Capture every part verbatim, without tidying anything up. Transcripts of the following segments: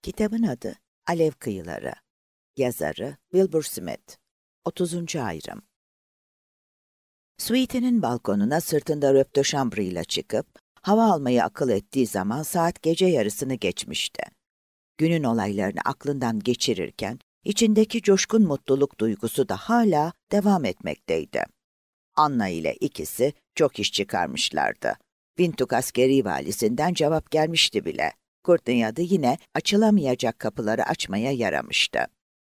Kitabın adı Alev Kıyıları. Yazarı Wilbur Smith. otuzuncu ayrım. Suite'nin balkonuna sırtında röp de chambre çıkıp hava almayı akıl ettiği zaman saat gece yarısını geçmişti. Günün olaylarını aklından geçirirken içindeki coşkun mutluluk duygusu da hala devam etmekteydi. Anna ile ikisi çok iş çıkarmışlardı. Windhoek askeri valisinden cevap gelmişti bile. Courtney adı yine açılamayacak kapıları açmaya yaramıştı.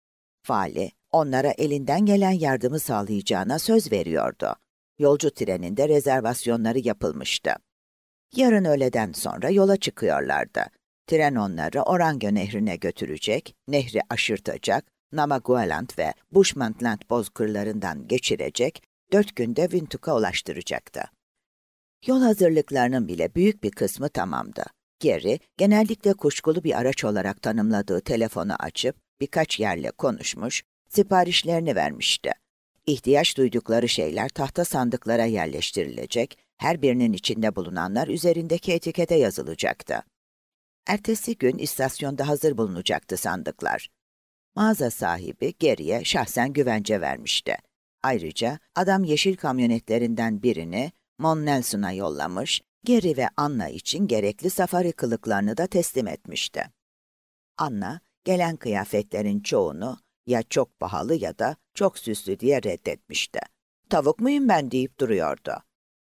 Vali, onlara elinden gelen yardımı sağlayacağına söz veriyordu. Yolcu treninde rezervasyonları yapılmıştı. Yarın öğleden sonra yola çıkıyorlardı. Tren onları Orange Nehri'ne götürecek, nehri aşırtacak, Namaqualand ve Bushmantland bozkırlarından geçirecek, dört günde Windhoek'a ulaştıracaktı. Yol hazırlıklarının bile büyük bir kısmı tamamdı. Geri, genellikle kuşkulu bir araç olarak tanımladığı telefonu açıp birkaç yerle konuşmuş, siparişlerini vermişti. İhtiyaç duydukları şeyler tahta sandıklara yerleştirilecek, her birinin içinde bulunanlar üzerindeki etikete yazılacaktı. Ertesi gün istasyonda hazır bulunacaktı sandıklar. Mağaza sahibi geriye şahsen güvence vermişti. Ayrıca adam yeşil kamyonetlerinden birini Mount Nelson'a yollamış, Geri ve Anna için gerekli safari kılıklarını da teslim etmişti. Anna, gelen kıyafetlerin çoğunu ya çok pahalı ya da çok süslü diye reddetmişti. Tavuk muyum ben deyip duruyordu.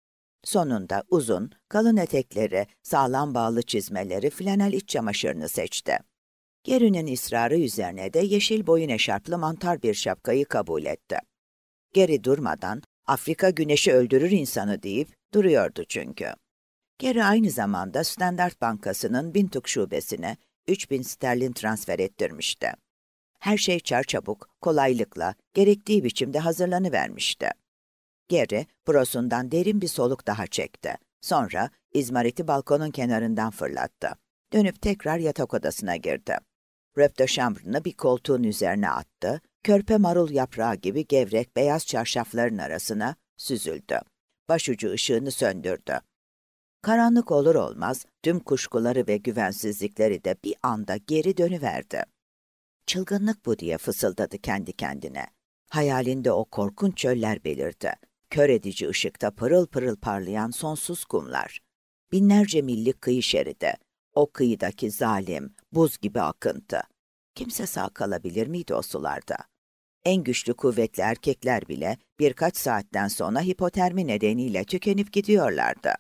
Sonunda uzun, kalın etekleri, sağlam bağlı çizmeleri, flanel iç çamaşırını seçti. Geri'nin ısrarı üzerine de yeşil boyun eşarplı mantar bir şapkayı kabul etti. Geri durmadan, Afrika güneşi öldürür insanı deyip duruyordu çünkü. Geri aynı zamanda Standard Bankası'nın Windhoek şubesine üç bin sterlin transfer ettirmişti. Her şey çarçabuk, kolaylıkla, gerektiği biçimde hazırlanıvermişti. Geri, prosundan derin bir soluk daha çekti. Sonra izmariti balkonun kenarından fırlattı. Dönüp tekrar yatak odasına girdi. Röp de chambre'ını bir koltuğun üzerine attı, körpe marul yaprağı gibi gevrek beyaz çarşafların arasına süzüldü. Başucu ışığını söndürdü. Karanlık olur olmaz tüm kuşkuları ve güvensizlikleri de bir anda geri dönüverdi. Çılgınlık bu diye fısıldadı kendi kendine. Hayalinde o korkunç çöller belirdi. Kör edici ışıkta pırıl pırıl parlayan sonsuz kumlar. Binlerce millik kıyı şeridi. O kıyıdaki zalim, buz gibi akıntı. Kimse sağ kalabilir miydi o sularda? En güçlü kuvvetli erkekler bile birkaç saatten sonra hipotermi nedeniyle tükenip gidiyorlardı.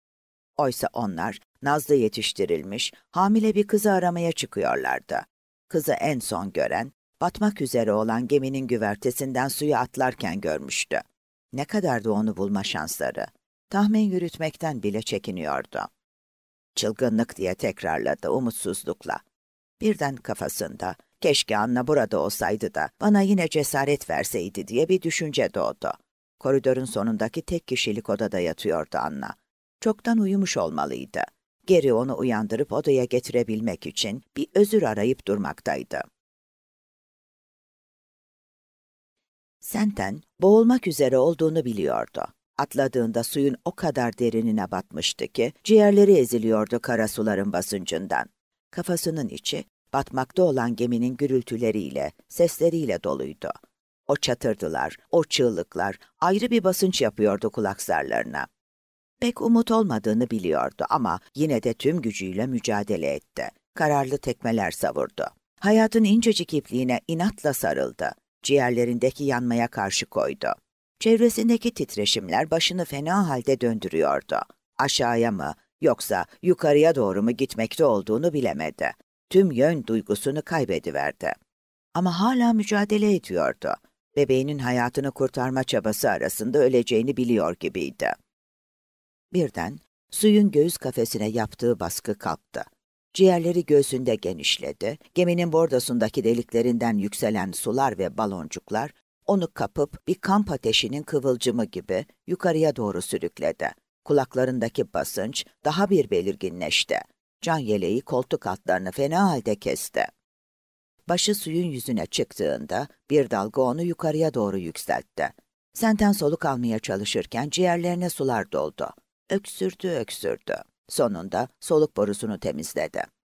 Oysa onlar nazlı yetiştirilmiş, hamile bir kızı aramaya çıkıyorlardı. Kızı en son gören, batmak üzere olan geminin güvertesinden suya atlarken görmüştü. Ne kadardı onu bulma şansları? Tahmin yürütmekten bile çekiniyordu. Çılgınlık diye tekrarladı umutsuzlukla. Birden kafasında, keşke Anna burada olsaydı da bana yine cesaret verseydi diye bir düşünce doğdu. Koridorun sonundaki tek kişilik odada yatıyordu Anna. Çoktan uyumuş olmalıydı. Geri onu uyandırıp odaya getirebilmek için bir özür arayıp durmaktaydı. Senten boğulmak üzere olduğunu biliyordu. Atladığında suyun o kadar derinine batmıştı ki ciğerleri eziliyordu kara suların basıncından. Kafasının içi batmakta olan geminin gürültüleriyle, sesleriyle doluydu. O çatırdılar, o çığlıklar ayrı bir basınç yapıyordu kulak zarlarına. Pek umut olmadığını biliyordu ama yine de tüm gücüyle mücadele etti. Kararlı tekmeler savurdu. Hayatın incecik ipliğine inatla sarıldı. Ciğerlerindeki yanmaya karşı koydu. Çevresindeki titreşimler başını fena halde döndürüyordu. Aşağıya mı yoksa yukarıya doğru mu gitmekte olduğunu bilemedi. Tüm yön duygusunu kaybediverdi. Ama hala mücadele ediyordu. Bebeğinin hayatını kurtarma çabası arasında öleceğini biliyor gibiydi. Birden suyun göğüs kafesine yaptığı baskı kalktı. Ciğerleri göğsünde genişledi, geminin bordosundaki deliklerinden yükselen sular ve baloncuklar onu kapıp bir kamp ateşinin kıvılcımı gibi yukarıya doğru sürükledi. Kulaklarındaki basınç daha bir belirginleşti. Can yeleği koltuk altlarını fena halde kesti. Başı suyun yüzüne çıktığında bir dalga onu yukarıya doğru yükseltti. Senten soluk almaya çalışırken ciğerlerine sular doldu. Öksürdü öksürdü. Sonunda soluk borusunu temizledi.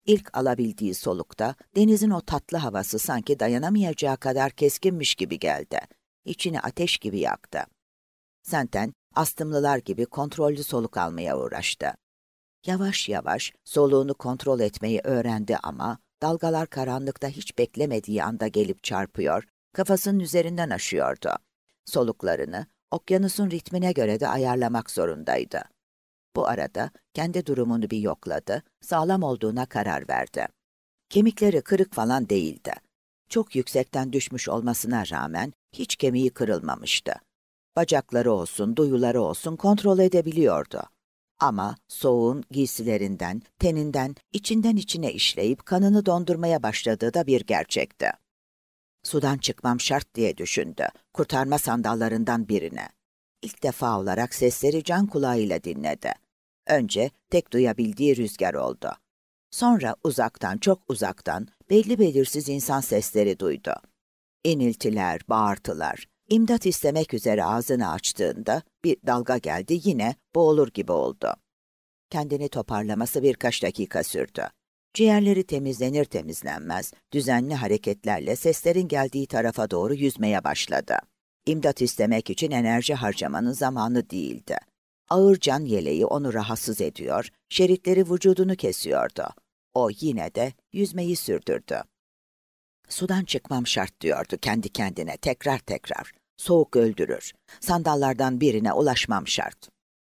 İlk alabildiği solukta denizin o tatlı havası sanki dayanamayacağı kadar keskinmiş gibi geldi. İçini ateş gibi yaktı. Senten, astımlılar gibi kontrollü soluk almaya uğraştı. Yavaş yavaş soluğunu kontrol etmeyi öğrendi ama dalgalar karanlıkta hiç beklemediği anda gelip çarpıyor, kafasının üzerinden aşıyordu. Soluklarını okyanusun ritmine göre de ayarlamak zorundaydı. Bu arada kendi durumunu bir yokladı, sağlam olduğuna karar verdi. Kemikleri kırık falan değildi. Çok yüksekten düşmüş olmasına rağmen hiç kemiği kırılmamıştı. Bacakları olsun, duyuları olsun kontrol edebiliyordu. Ama soğuğun giysilerinden, teninden, içinden içine işleyip kanını dondurmaya başladığı da bir gerçekti. Sudan çıkmam şart diye düşündü, kurtarma sandallarından birine. İlk defa olarak sesleri can kulağıyla dinledi. Önce tek duyabildiği rüzgar oldu. Sonra uzaktan, çok uzaktan belli belirsiz insan sesleri duydu. İniltiler, bağırtılar. İmdat istemek üzere ağzını açtığında bir dalga geldi, yine boğulur gibi oldu. Kendini toparlaması birkaç dakika sürdü. Ciğerleri temizlenir temizlenmez, düzenli hareketlerle seslerin geldiği tarafa doğru yüzmeye başladı. İmdat istemek için enerji harcamanın zamanı değildi. Ağır can yeleği onu rahatsız ediyor, şeritleri vücudunu kesiyordu. O yine de yüzmeyi sürdürdü. Sudan çıkmam şart diyordu kendi kendine tekrar tekrar. Soğuk öldürür. Sandallardan birine ulaşmam şart.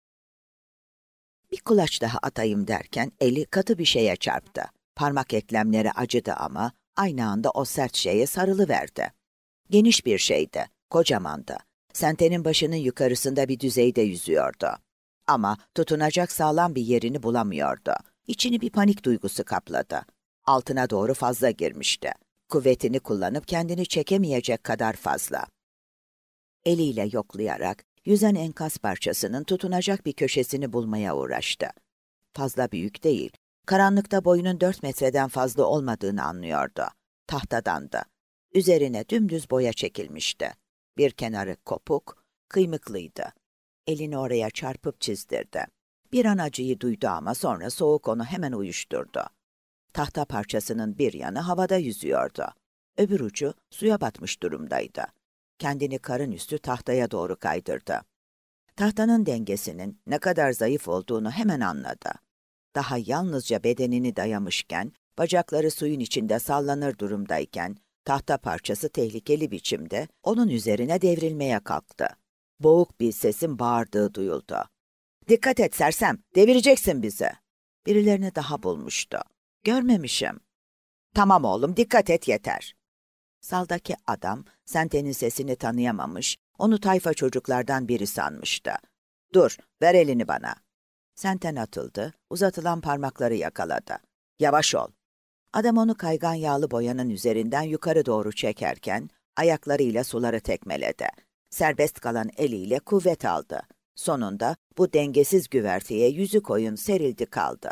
Bir kulaç daha atayım derken eli katı bir şeye çarptı. Parmak eklemleri acıdı ama aynı anda o sert şeye sarılıverdi. Geniş bir şeydi, kocamandı. Sentenin başının yukarısında bir düzeyde yüzüyordu. Ama tutunacak sağlam bir yerini bulamıyordu. İçini bir panik duygusu kapladı. Altına doğru fazla girmişti. Kuvvetini kullanıp kendini çekemeyecek kadar fazla. Eliyle yoklayarak yüzen enkaz parçasının tutunacak bir köşesini bulmaya uğraştı. Fazla büyük değil, karanlıkta boyunun dört metreden fazla olmadığını anlıyordu. Tahtadandı. Üzerine dümdüz boya çekilmişti. Bir kenarı kopuk, kıymıklıydı. Elini oraya çarpıp çizdirdi. Bir an acıyı duydu ama sonra soğuk onu hemen uyuşturdu. Tahta parçasının bir yanı havada yüzüyordu. Öbür ucu suya batmış durumdaydı. Kendini karın üstü tahtaya doğru kaydırdı. Tahtanın dengesinin ne kadar zayıf olduğunu hemen anladı. Daha yalnızca bedenini dayamışken, bacakları suyun içinde sallanır durumdayken, tahta parçası tehlikeli biçimde onun üzerine devrilmeye kalktı. Boğuk bir sesin bağırdığı duyuldu. "Dikkat et sersem, devireceksin bizi." Birilerini daha bulmuştu. "Görmemişim." "Tamam oğlum, dikkat et yeter." Saldaki adam, Senten'in sesini tanıyamamış, onu tayfa çocuklardan biri sanmıştı. "Dur, ver elini bana." Senten atıldı, uzatılan parmakları yakaladı. "Yavaş ol." Adam onu kaygan yağlı boyanın üzerinden yukarı doğru çekerken, ayaklarıyla suları tekmeledi. Serbest kalan eliyle kuvvet aldı. Sonunda bu dengesiz güverteye yüzü koyun serildi kaldı.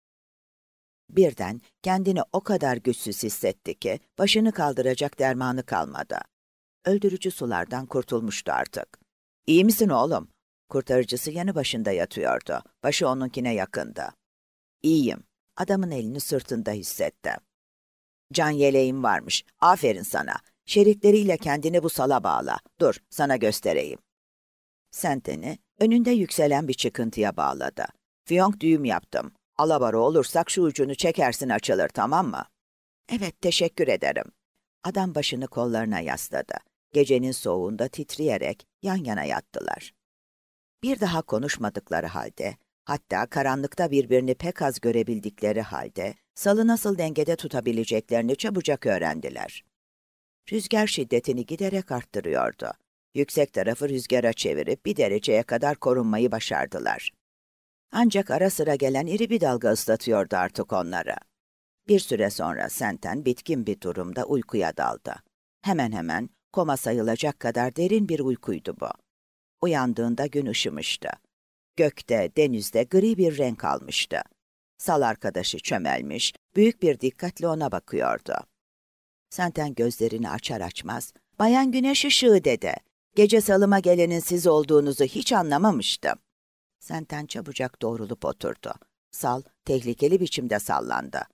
Birden kendini o kadar güçsüz hissetti ki başını kaldıracak dermanı kalmadı. Öldürücü sulardan kurtulmuştu artık. "İyi misin oğlum?" Kurtarıcısı yanı başında yatıyordu. Başı onunkine yakındı. "İyiyim." Adamın elini sırtında hissetti. "Can yeleğim varmış. Aferin sana. Şeritleriyle kendini bu sala bağla. Dur, sana göstereyim." Senten'i önünde yükselen bir çıkıntıya bağladı. "Fiyonk düğüm yaptım. Alabora olursak şu ucunu çekersin açılır, tamam mı?" "Evet, teşekkür ederim." Adam başını kollarına yasladı. Gecenin soğuğunda titreyerek yan yana yattılar. Bir daha konuşmadıkları halde, hatta karanlıkta birbirini pek az görebildikleri halde, salı nasıl dengede tutabileceklerini çabucak öğrendiler. Rüzgar şiddetini giderek arttırıyordu. Yüksek tarafı rüzgara çevirip bir dereceye kadar korunmayı başardılar. Ancak ara sıra gelen iri bir dalga ıslatıyordu artık onları. Bir süre sonra Senten bitkin bir durumda uykuya daldı. Hemen hemen koma sayılacak kadar derin bir uykuydu bu. Uyandığında gün ışımıştı. Gökte, denizde gri bir renk almıştı. Sal arkadaşı çömelmiş, büyük bir dikkatle ona bakıyordu. Senten gözlerini açar açmaz, "Bayan Güneş ışığı" dedi. "Gece salıma gelenin siz olduğunuzu hiç anlamamıştım." Senten çabucak doğrulup oturdu. Sal tehlikeli biçimde sallandı.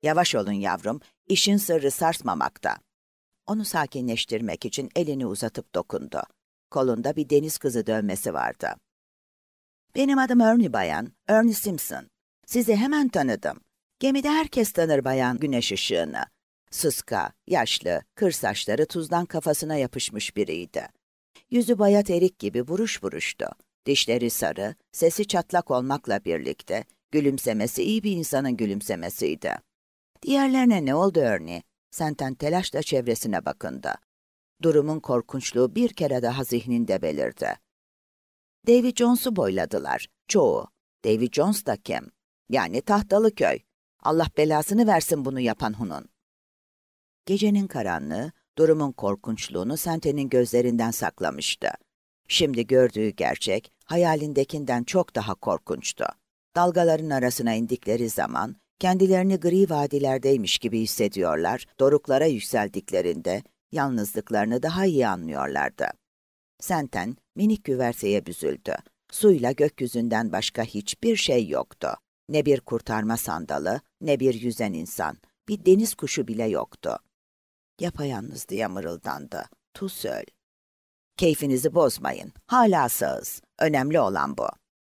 Yavaş olun yavrum, işin sırrı sarsmamakta. Onu sakinleştirmek için elini uzatıp dokundu. Kolunda bir deniz kızı dövmesi vardı. Benim adım Ernie bayan, Ernie Simpson. Sizi hemen tanıdım. Gemide herkes tanır bayan Güneş ışığını. Sıska, yaşlı, kır saçları tuzdan kafasına yapışmış biriydi. Yüzü bayat erik gibi buruş buruştu. Dişleri sarı, sesi çatlak olmakla birlikte gülümsemesi iyi bir insanın gülümsemesiydi. Diğerlerine ne oldu Ernie? Senten telaşla çevresine bakındı. Durumun korkunçluğu bir kere daha zihninde belirdi. Davy Jones'u boyladılar. Çoğu. Davy Jones da kim? Yani Tahtalıköy. Allah belasını versin bunu yapan Hun'un. Gecenin karanlığı, durumun korkunçluğunu Senten'in gözlerinden saklamıştı. Şimdi gördüğü gerçek, hayalindekinden çok daha korkunçtu. Dalgaların arasına indikleri zaman, kendilerini gri vadilerdeymiş gibi hissediyorlar, doruklara yükseldiklerinde, yalnızlıklarını daha iyi anlıyorlardı. Senten, minik güverteye büzüldü. Suyla gökyüzünden başka hiçbir şey yoktu. Ne bir kurtarma sandalı, ne bir yüzen insan, bir deniz kuşu bile yoktu. Yapayalnız diye mırıldandı. Tusöl. Keyfinizi bozmayın. Hala sağız. Önemli olan bu.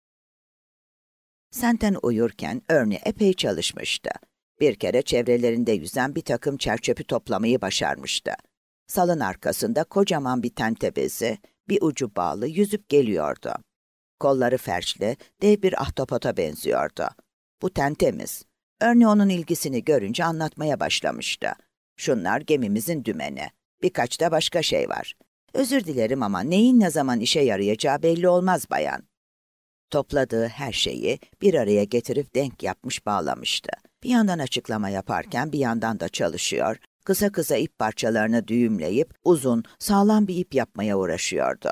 Senten uyurken Ernie epey çalışmıştı. Bir kere çevrelerinde yüzen bir takım çerçöpü toplamayı başarmıştı. Salın arkasında kocaman bir tente bezi, bir ucu bağlı yüzüp geliyordu. Kolları felçli, dev bir ahtapota benziyordu. Bu tentemiz. Ernie onun ilgisini görünce anlatmaya başlamıştı. Şunlar gemimizin dümeni. Birkaç da başka şey var. Özür dilerim ama neyin ne zaman işe yarayacağı belli olmaz bayan. Topladığı her şeyi bir araya getirip denk yapmış bağlamıştı. Bir yandan açıklama yaparken bir yandan da çalışıyor, kısa kısa ip parçalarını düğümleyip uzun, sağlam bir ip yapmaya uğraşıyordu.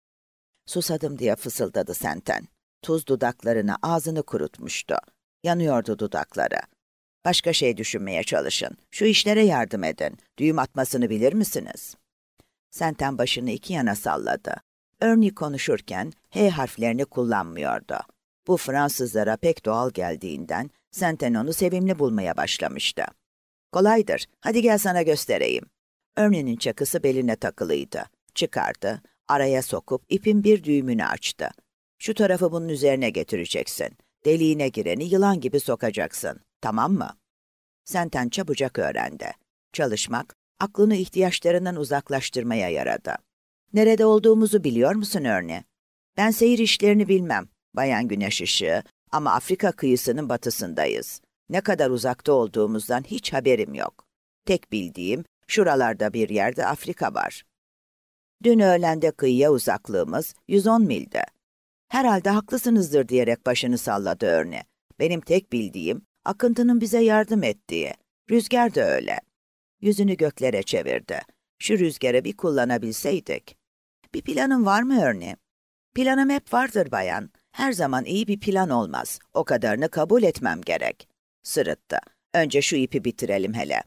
Susadım diye fısıldadı Senten. Tuz dudaklarını, ağzını kurutmuştu. Yanıyordu dudakları. Başka şey düşünmeye çalışın. Şu işlere yardım edin. Düğüm atmasını bilir misiniz? Senten başını iki yana salladı. Ernie konuşurken H harflerini kullanmıyordu. Bu Fransızlara pek doğal geldiğinden Senten onu sevimli bulmaya başlamıştı. Kolaydır. Hadi gel sana göstereyim. Ernie'nin çakısı beline takılıydı. Çıkardı. Araya sokup ipin bir düğümünü açtı. Şu tarafı bunun üzerine getireceksin. Deliğine gireni yılan gibi sokacaksın. Tamam mı? Senten çabucak öğrendi. Çalışmak, aklını ihtiyaçlarından uzaklaştırmaya yaradı. Nerede olduğumuzu biliyor musun Ernie? Ben seyir işlerini bilmem, bayan Güneş ışığı, ama Afrika kıyısının batısındayız. Ne kadar uzakta olduğumuzdan hiç haberim yok. Tek bildiğim, şuralarda bir yerde Afrika var. Dün öğlende kıyıya uzaklığımız yüz on mildi. Herhalde haklısınızdır diyerek başını salladı Ernie. Benim tek bildiğim, akıntının bize yardım ettiği. Rüzgar da öyle. Yüzünü göklere çevirdi. Şu rüzgarı bir kullanabilseydik. Bir planın var mı Ernie? Planım hep vardır bayan. Her zaman iyi bir plan olmaz. O kadarını kabul etmem gerek. Sırıttı. Önce şu ipi bitirelim hele.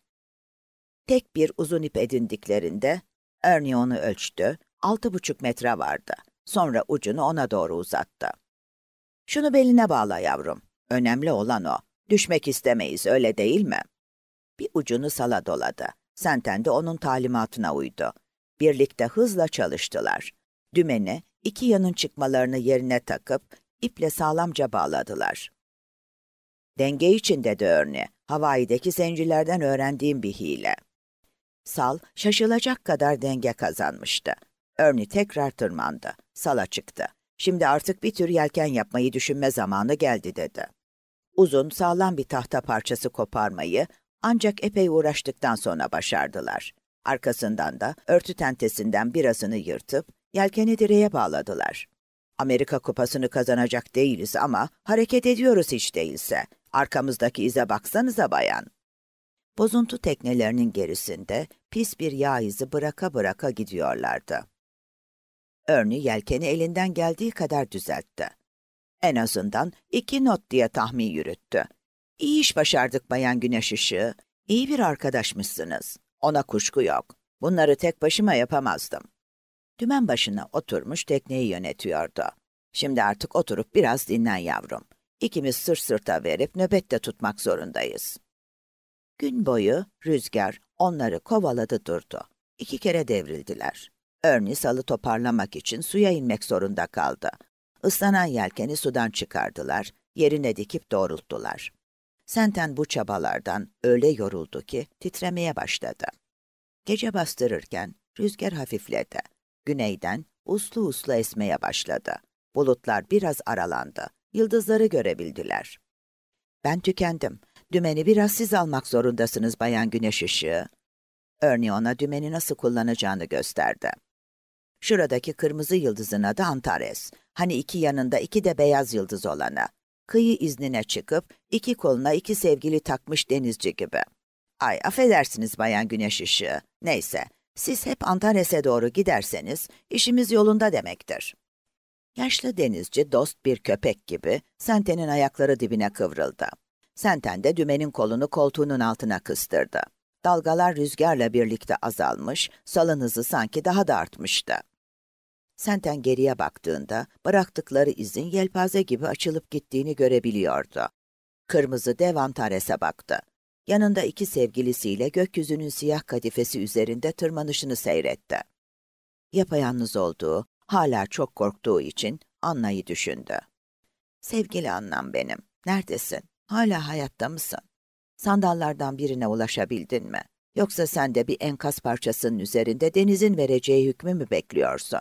Tek bir uzun ip edindiklerinde Ernie onu ölçtü. Altı buçuk metre vardı. Sonra ucunu ona doğru uzattı. Şunu beline bağla yavrum. Önemli olan o. Düşmek istemeyiz, öyle değil mi? Bir ucunu sala doladı. Senten de onun talimatına uydu. Birlikte hızla çalıştılar. Dümeni iki yanın çıkmalarını yerine takıp iple sağlamca bağladılar. Denge içinde de Ernie, Hawaii'deki zencilerden öğrendiğim bir hile. Sal şaşılacak kadar denge kazanmıştı. Ernie tekrar tırmandı. Sala çıktı. Şimdi artık bir tür yelken yapmayı düşünme zamanı geldi dedi. Uzun, sağlam bir tahta parçası koparmayı ancak epey uğraştıktan sonra başardılar. Arkasından da örtü tentesinden birazını yırtıp yelkeni direğe bağladılar. Amerika kupasını kazanacak değiliz ama hareket ediyoruz hiç değilse. Arkamızdaki ize baksanıza bayan. Bozuntu teknelerinin gerisinde pis bir yağ izi bıraka bıraka gidiyorlardı. Ernie yelkeni elinden geldiği kadar düzeltti. En azından iki not diye tahmin yürüttü. İyi iş başardık bayan Güneş ışığı. İyi bir arkadaşmışsınız. Ona kuşku yok. Bunları tek başıma yapamazdım. Dümen başına oturmuş tekneyi yönetiyordu. Şimdi artık oturup biraz dinlen yavrum. İkimiz sırt sırta verip nöbette tutmak zorundayız. Gün boyu rüzgar onları kovaladı durdu. İki kere devrildiler. Ernie salı toparlamak için suya inmek zorunda kaldı. Islanan yelkeni sudan çıkardılar, yerine dikip doğrulttular. Senten bu çabalardan öyle yoruldu ki titremeye başladı. Gece bastırırken rüzgar hafifledi. Güneyden uslu uslu esmeye başladı. Bulutlar biraz aralandı. Yıldızları görebildiler. "Ben tükendim. Dümeni biraz siz almak zorundasınız Bayan Güneş Işığı." Ernie ona dümeni nasıl kullanacağını gösterdi. "Şuradaki kırmızı yıldızın adı Antares. Hani iki yanında iki de beyaz yıldız olanı. Kıyı iznine çıkıp iki koluna iki sevgili takmış denizci gibi. Ay, affedersiniz Bayan Güneş Işığı. Neyse, siz hep Antares'e doğru giderseniz işimiz yolunda demektir." Yaşlı denizci dost bir köpek gibi Senten'in ayakları dibine kıvrıldı. Senten de dümenin kolunu koltuğunun altına kıstırdı. Dalgalar rüzgarla birlikte azalmış, salın hızı sanki daha da artmıştı. Senten geriye baktığında bıraktıkları izin yelpaze gibi açılıp gittiğini görebiliyordu. Kırmızı dev Antares'e baktı. Yanında iki sevgilisiyle gökyüzünün siyah kadifesi üzerinde tırmanışını seyretti. Yapayalnız olduğu, hala çok korktuğu için Anna'yı düşündü. "Sevgili Annam benim, neredesin? Hala hayatta mısın? Sandallardan birine ulaşabildin mi? Yoksa sen de bir enkaz parçasının üzerinde denizin vereceği hükmü mü bekliyorsun?"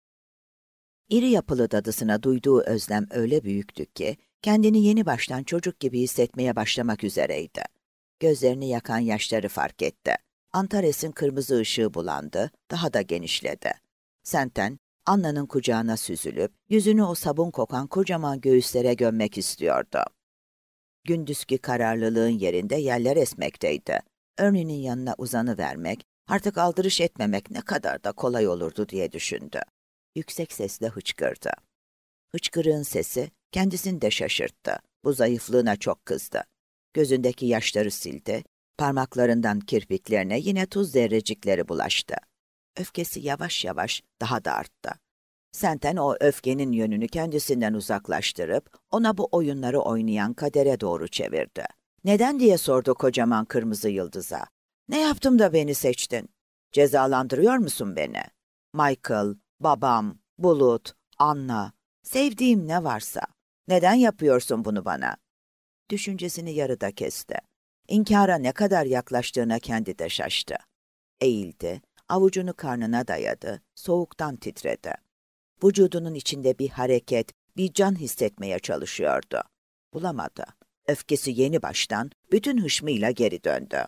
İri yapılı dadısına duyduğu özlem öyle büyüktü ki, kendini yeni baştan çocuk gibi hissetmeye başlamak üzereydi. Gözlerini yakan yaşları fark etti. Antares'in kırmızı ışığı bulandı, daha da genişledi. Senten, Anna'nın kucağına süzülüp, yüzünü o sabun kokan kocaman göğüslere gömmek istiyordu. Gündüzki kararlılığın yerinde yerler esmekteydi. Ernie'nin yanına uzanıvermek, artık aldırış etmemek ne kadar da kolay olurdu diye düşündü. Yüksek sesle hıçkırdı. Hıçkırığın sesi kendisini de şaşırttı. Bu zayıflığına çok kızdı. Gözündeki yaşları sildi, parmaklarından kirpiklerine yine tuz zerrecikleri bulaştı. Öfkesi yavaş yavaş daha da arttı. Senten o öfkenin yönünü kendisinden uzaklaştırıp ona bu oyunları oynayan kadere doğru çevirdi. "Neden?" diye sordu kocaman kırmızı yıldıza. "Ne yaptım da beni seçtin? Cezalandırıyor musun beni? Michael, babam, Bulut, Anna, sevdiğim ne varsa. Neden yapıyorsun bunu bana?" Düşüncesini yarıda kesti. İnkara ne kadar yaklaştığına kendi de şaştı. Eğildi, avucunu karnına dayadı, soğuktan titredi. Vücudunun içinde bir hareket, bir can hissetmeye çalışıyordu. Bulamadı. Öfkesi yeni baştan bütün hışmıyla geri döndü.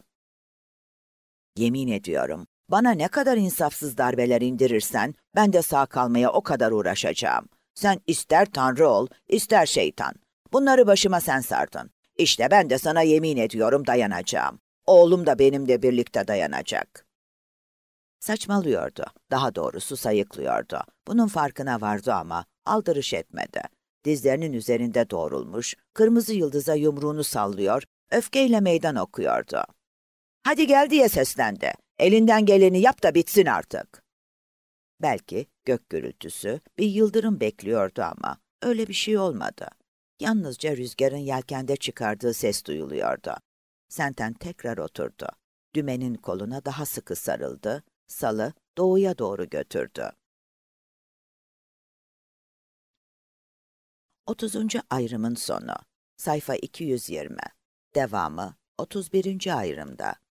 "Yemin ediyorum, bana ne kadar insafsız darbeler indirirsen, ben de sağ kalmaya o kadar uğraşacağım. Sen ister tanrı ol, ister şeytan. Bunları başıma sen sardın. İşte ben de sana yemin ediyorum dayanacağım. Oğlum da benimle birlikte dayanacak." Saçmalıyordu. Daha doğrusu sayıklıyordu. Bunun farkına vardı ama aldırış etmedi. Dizlerinin üzerinde doğrulmuş, kırmızı yıldıza yumruğunu sallıyor, öfkeyle meydan okuyordu. "Hadi gel," diye seslendi. "Elinden geleni yap da bitsin artık." Belki gök gürültüsü, bir yıldırım bekliyordu ama öyle bir şey olmadı. Yalnızca rüzgarın yelkende çıkardığı ses duyuluyordu. Senten tekrar oturdu. Dümenin koluna daha sıkı sarıldı, salı doğuya doğru götürdü. otuzuncu ayrımın sonu. Sayfa iki yüz yirmi. Devamı otuz birinci ayrımda.